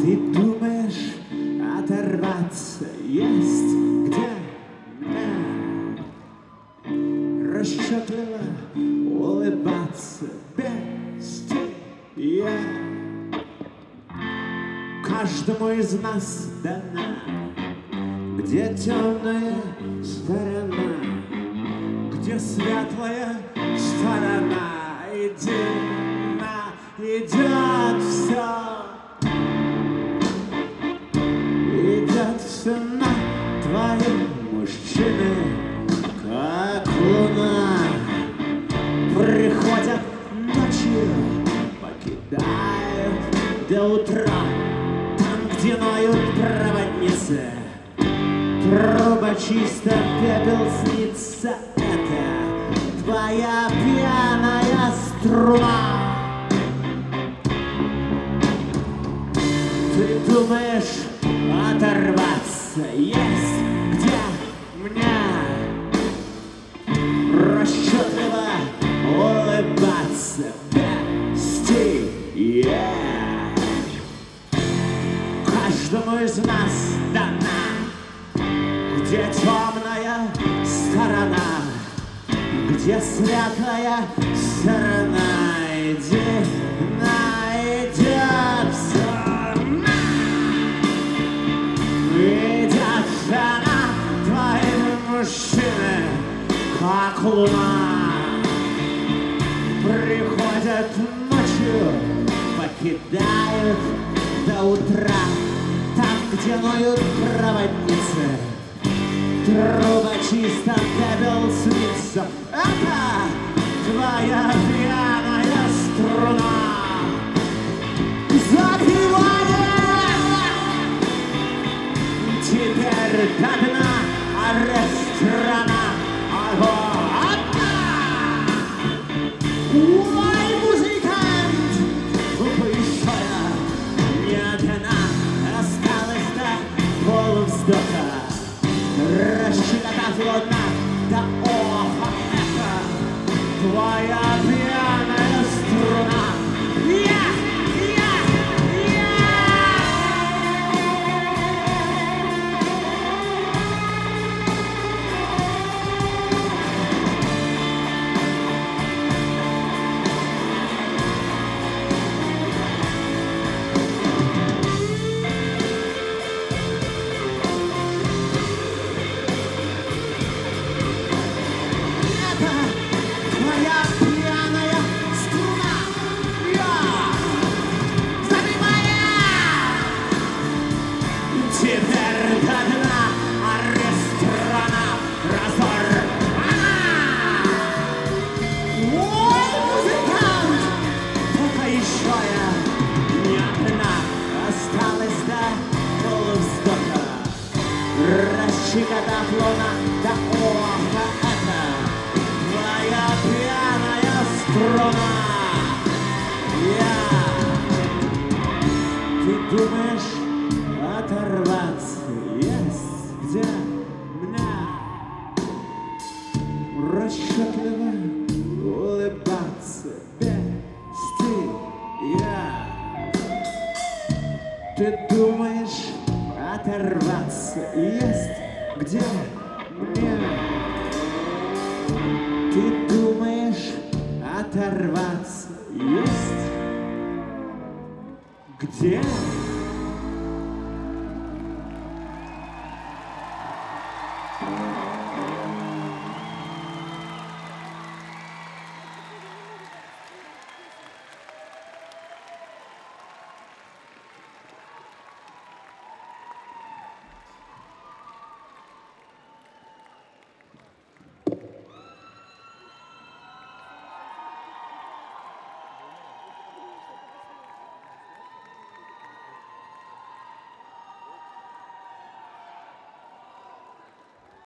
Ты думаешь, оторваться есть где мне? Расчетливо улыбаться без тебя. Каждому из нас дана, где темная сторона, где светлая сторона. Идет все, идет все на твои мужчины, как луна. Приходят ночью, покидают до утра, там, где ноют проводницы. Труба чисто, пепел снится, это твоя пьяная струна. Ты думаешь, оторваться есть где мне? Расчетливо улыбаться без тебя. Каждому из нас дана, где темная сторона, где светлая сторона. Иди, найдет все. Идет жена, твои мужчины, как луна. Приходят ночью, покидают до утра, там, где ноют проводницы. Труба чисто, пепел снится, это твоя пьяная струна. Запивай! Теперь до дна ресторана одна. Ой, музыкант, большая не одна, осталось до полувздоха. Расщекотав луна до оха, это твоя пьяная струна. Расщекотав луна до оха, это твоя пьяная струна. Ты думаешь, оторваться есть где мне? Расчетливо улыбаться без тебя. Ты думаешь, оторваться есть где мне? Ты думаешь, оторваться есть где?